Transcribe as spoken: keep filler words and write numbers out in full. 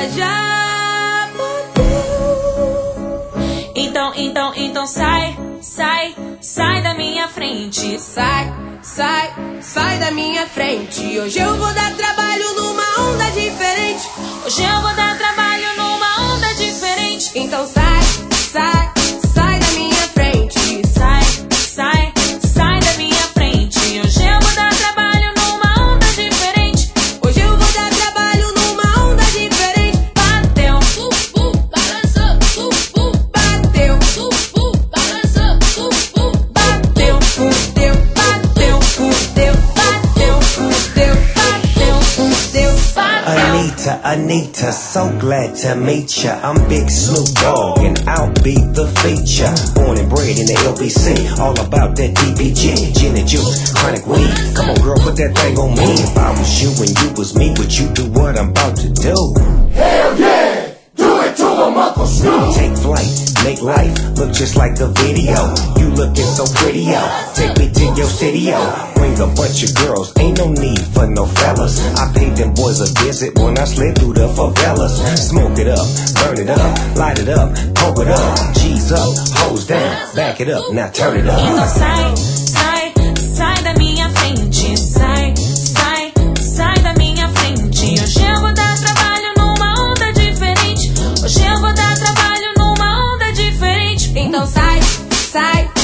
já bateu. Então, então, então sai, sai, sai da minha frente. Sai, sai, sai da minha frente. Hoje eu vou dar trabalho numa onda diferente. Hoje eu vou dar trabalho numa onda diferente. Então sai, sai, sai da minha frente. Sai, sai, sai da minha frente. Hoje eu vou dar trabalho numa onda diferente. Hoje eu vou dar trabalho numa onda diferente. Bateu, uh, uh, balançou, uh, uh, bateu, uh, uh, balançou, uh, uh, bateu, fudeu, bateu, fudeu, bateu, fudeu, bateu, fudeu, bateu. Anita, Anita, so glad to meet ya. I'm Big Snoop Dogg and I'll be the feature. Born and bred in the L B C, all about that D P G, gin and juice, chronic weed. Come on, girl, put that thing on me. If I was you and you was me, would you do what I'm about to do? Hell yeah! Do it to him, Uncle Snoop! Take flight, make life look just like the video. You looking so pretty, yo. Take me to your city, yo. Bring a bunch of girls, ain't no need for no fellas. I paid them boys a visit when I slid through the favelas. Smoke it up, burn it up, light it up, pump it up. G's up, hose down, back it up, now turn it up. Então sai, sai, sai da minha frente. Sai, sai, sai da minha frente. Hoje eu vou dar trabalho numa onda diferente. Hoje eu vou dar trabalho numa onda diferente. Então sai, sai,